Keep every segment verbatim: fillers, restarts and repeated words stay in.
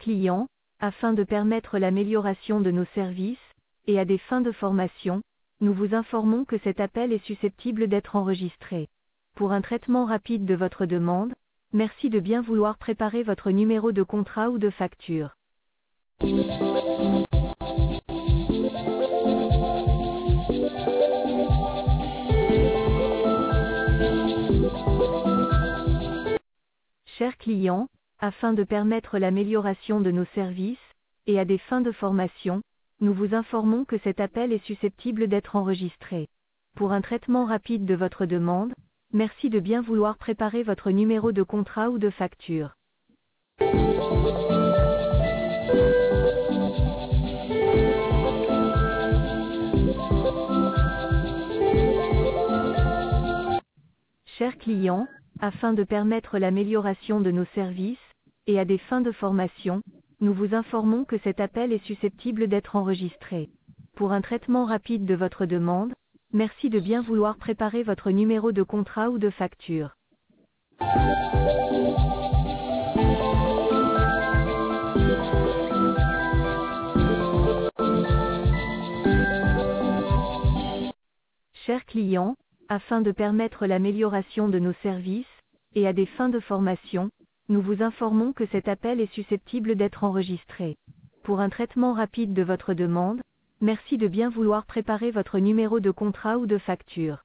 client, afin de permettre l'amélioration de nos services, et à des fins de formation, nous vous informons que cet appel est susceptible d'être enregistré. Pour un traitement rapide de votre demande, merci de bien vouloir préparer votre numéro de contrat ou de facture. Chers clients, afin de permettre l'amélioration de nos services, et à des fins de formation, nous vous informons que cet appel est susceptible d'être enregistré. Pour un traitement rapide de votre demande, merci de bien vouloir préparer votre numéro de contrat ou de facture. Chers clients, afin de permettre l'amélioration de nos services, et à des fins de formation, nous vous informons que cet appel est susceptible d'être enregistré. Pour un traitement rapide de votre demande, merci de bien vouloir préparer votre numéro de contrat ou de facture. Chers clients, afin de permettre l'amélioration de nos services, et à des fins de formation, nous vous informons que cet appel est susceptible d'être enregistré. Pour un traitement rapide de votre demande, merci de bien vouloir préparer votre numéro de contrat ou de facture.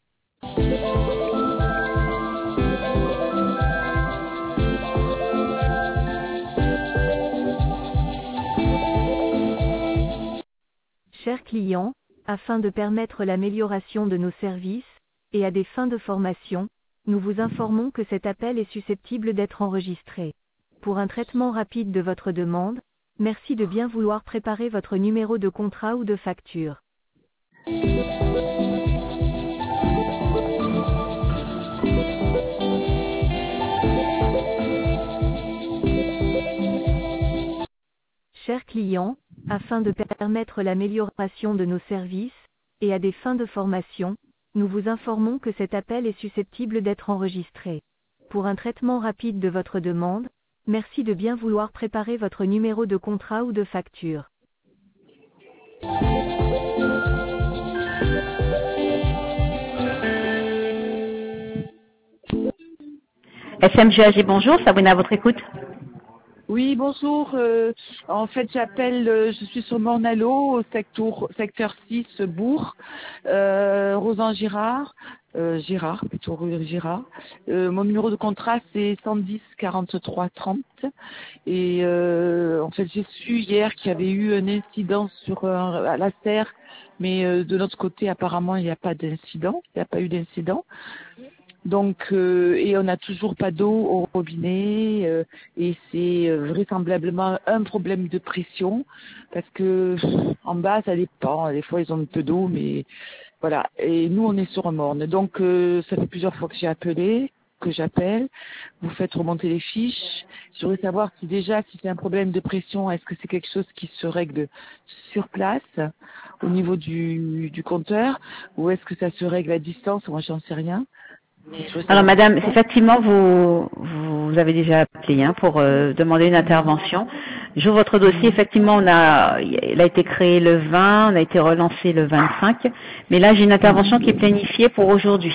Chers clients, afin de permettre l'amélioration de nos services, et à des fins de formation, nous vous informons que cet appel est susceptible d'être enregistré. Pour un traitement rapide de votre demande, merci de bien vouloir préparer votre numéro de contrat ou de facture. Chers clients, afin de permettre l'amélioration de nos services, et à des fins de formation, nous vous informons que cet appel est susceptible d'être enregistré. Pour un traitement rapide de votre demande, merci de bien vouloir préparer votre numéro de contrat ou de facture. S M G A G, bonjour, Sabrina à votre écoute. Oui, bonjour. Euh, en fait, j'appelle, euh, je suis sur Morne-à-l'Eau, au secteur, secteur six, Bourg, euh, Rosan Girard, euh, Girard, plutôt rue Girard. Euh, mon numéro de contrat, c'est cent dix quarante-trois trente. Et euh, en fait, j'ai su hier qu'il y avait eu un incident sur un, à la serre, mais euh, de notre côté, apparemment, il n'y a pas d'incident. Il n'y a pas eu d'incident. Donc, euh, et on n'a toujours pas d'eau au robinet, euh, et c'est euh, vraisemblablement un problème de pression, parce que en bas, ça dépend. Des fois, ils ont un peu d'eau, mais voilà. Et nous, on est sur Morne. Donc, euh, ça fait plusieurs fois que j'ai appelé, que j'appelle. Vous faites remonter les fiches. Je voudrais savoir si déjà, si c'est un problème de pression, est-ce que c'est quelque chose qui se règle sur place, au niveau du, du compteur, ou est-ce que ça se règle à distance? Moi, j'en sais rien. Alors madame, effectivement, vous, vous avez déjà appelé hein, pour euh, demander une intervention. J'ouvre votre dossier, effectivement, on a, il a été créé le vingt, on a été relancé le vingt-cinq, mais là j'ai une intervention qui est planifiée pour aujourd'hui.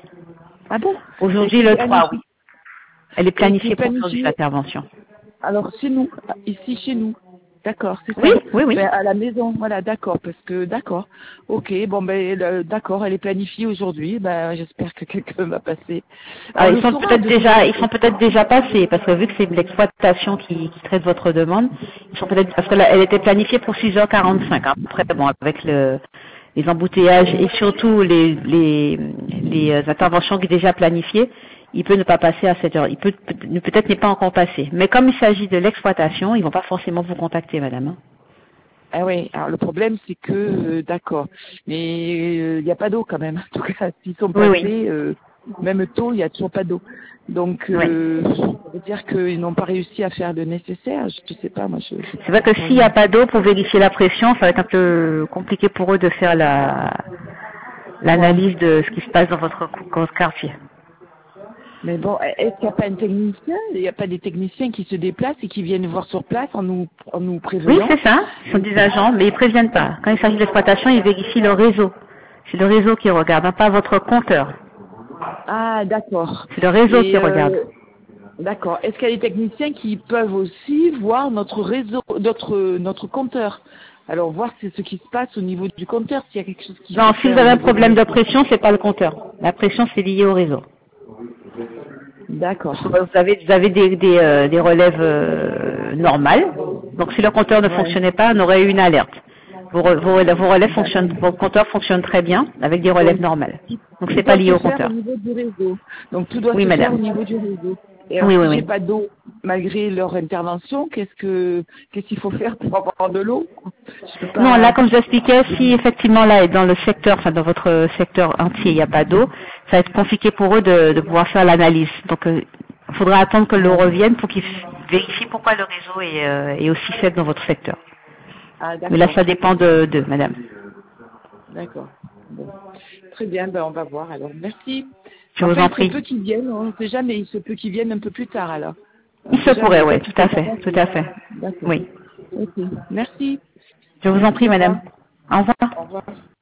Ah bon? Aujourd'hui le trois, oui. Elle est planifiée pour planifié... aujourd'hui l'intervention. Alors chez nous, ici chez nous. D'accord, c'est ça. Oui, oui, oui. Ben, à la maison, voilà, d'accord, parce que d'accord. Ok, bon ben euh, d'accord, elle est planifiée aujourd'hui. Ben j'espère que quelqu'un va passer. Alors, ils sont peut-être déjà, ils sont peut-être déjà passés, parce que vu que c'est l'exploitation qui, qui traite votre demande, ils sont peut-être, parce que là, elle était planifiée pour six heures quarante-cinq. Après, bon, avec le, les embouteillages et surtout les, les, les interventions qui sont déjà planifiées, il peut ne pas passer à sept heures. Il peut peut-être n'est pas encore passé. Mais comme il s'agit de l'exploitation, ils vont pas forcément vous contacter, madame. Ah oui, alors le problème c'est que, euh, d'accord, mais il euh, n'y a pas d'eau quand même. En tout cas, s'ils sont passés, oui, oui. Euh, même tôt, il n'y a toujours pas d'eau. Donc, euh, oui. Ça veut dire qu'ils n'ont pas réussi à faire le nécessaire. Je ne sais pas, moi. Je, je c'est vrai que s'il n'y a pas d'eau pour vérifier la pression, ça va être un peu compliqué pour eux de faire la l'analyse de ce qui se passe dans votre, votre quartier. Mais bon, est-ce qu'il n'y a pas un technicien? Il n'y a pas des techniciens qui se déplacent et qui viennent voir sur place en nous, en nous Oui, prévenant? c'est ça. Ce sont des agents, mais ils préviennent pas. Quand il s'agit d'exploitation, ils vérifient le réseau. C'est le réseau qui regarde, hein, pas votre compteur. Ah, d'accord. C'est le réseau Et, qui euh, regarde. D'accord. Est-ce qu'il y a des techniciens qui peuvent aussi voir notre réseau, notre, notre compteur? Alors, voir c'est ce qui se passe au niveau du compteur, s'il y a quelque chose qui Non, se si fait vous au avez un niveau problème du... de pression, c'est pas le compteur. La pression, c'est lié au réseau. D'accord. Parce que vous avez, vous avez des, des, euh, des relèves euh, normales. Donc, si le compteur ne Ouais. fonctionnait pas, on aurait eu une alerte. Vos, re- vos, relèves- vos relèves fonctionnent, vos compteurs fonctionnent très bien avec des relèves Donc, normales. Donc, tout c'est pas doit lié se au faire au compteur. niveau du réseau. Donc, tout doit Oui, se faire au madame. niveau du réseau. Et alors, Oui, oui, si j'ai oui. pas d'eau, malgré leur intervention, qu'est-ce que, qu'est-ce qu'il faut faire pour avoir de l'eau? Je peux Non, là, pas... comme je l'expliquais, si effectivement là, dans le secteur, enfin dans votre secteur entier, il n'y a pas d'eau, ça va être compliqué pour eux de, de pouvoir faire l'analyse. Donc, euh, il faudra attendre que l'eau Ouais. revienne pour qu'ils vérifient pourquoi le réseau est, euh, est aussi faible dans votre secteur. Ah, Mais là, d'accord. ça dépend de, de madame. D'accord. Bon. Très bien, ben on va voir alors. Merci. Je vous Enfin, en il se prie. peut qu'ils viennent, on ne sait jamais, il se peut qu'ils viennent un peu plus tard alors. On Il ne se sait jamais, il pourrait, n'y a pas oui, tout tout à est fait, tout avancé. à fait. D'accord. Oui. Ok. Merci. Je vous en Merci, prie, au revoir. madame. Au revoir. Au revoir.